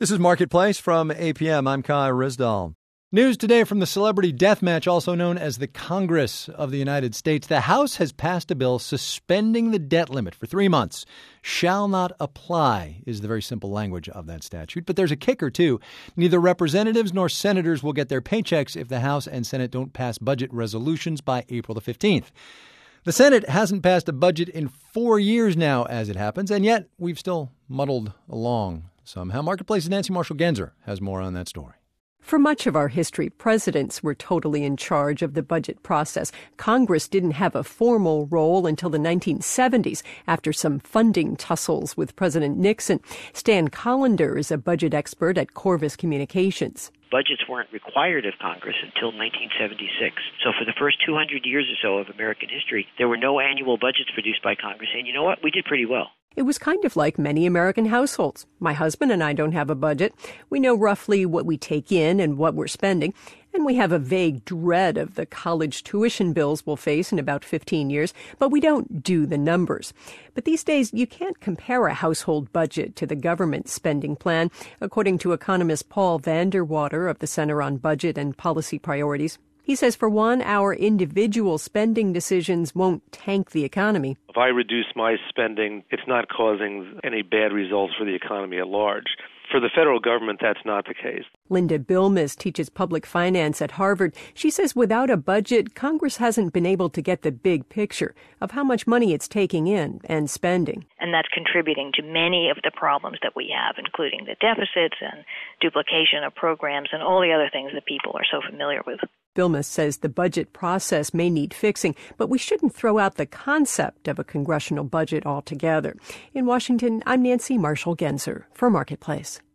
This is Marketplace from APM. I'm Kai Rizdal. News today from the celebrity death match, also known as the Congress of the United States. The House has passed a bill suspending the debt limit for 3 months. Shall not apply is the very simple language of that statute. But there's a kicker, too. Neither representatives nor senators will get their paychecks if the House and Senate don't pass budget resolutions by April the 15th. The Senate hasn't passed a budget in 4 years now, as it happens, and yet we've still muddled along somehow. Marketplace's Nancy Marshall-Genzer has more on that story. For much of our history, presidents were totally in charge of the budget process. Congress didn't have a formal role until the 1970s, after some funding tussles with President Nixon. Stan Collender is a budget expert at Corvus Communications. Budgets weren't required of Congress until 1976. So for the first 200 years or so of American history, there were no annual budgets produced by Congress. And you know what? We did pretty well. It was kind of like many American households. My husband and I don't have a budget. We know roughly what we take in and what we're spending. And we have a vague dread of the college tuition bills we'll face in about 15 years, but we don't do the numbers. But these days, you can't compare a household budget to the government spending plan, according to economist Paul Vanderwater of the Center on Budget and Policy Priorities. He says, for one, our individual spending decisions won't tank the economy. If I reduce my spending, it's not causing any bad results for the economy at large. For the federal government, that's not the case. Linda Bilmes teaches public finance at Harvard. She says without a budget, Congress hasn't been able to get the big picture of how much money it's taking in and spending. And that's contributing to many of the problems that we have, including the deficits and duplication of programs and all the other things that people are so familiar with. Bilmes says the budget process may need fixing, but we shouldn't throw out the concept of a congressional budget altogether. In Washington, I'm Nancy Marshall-Genzer for Marketplace.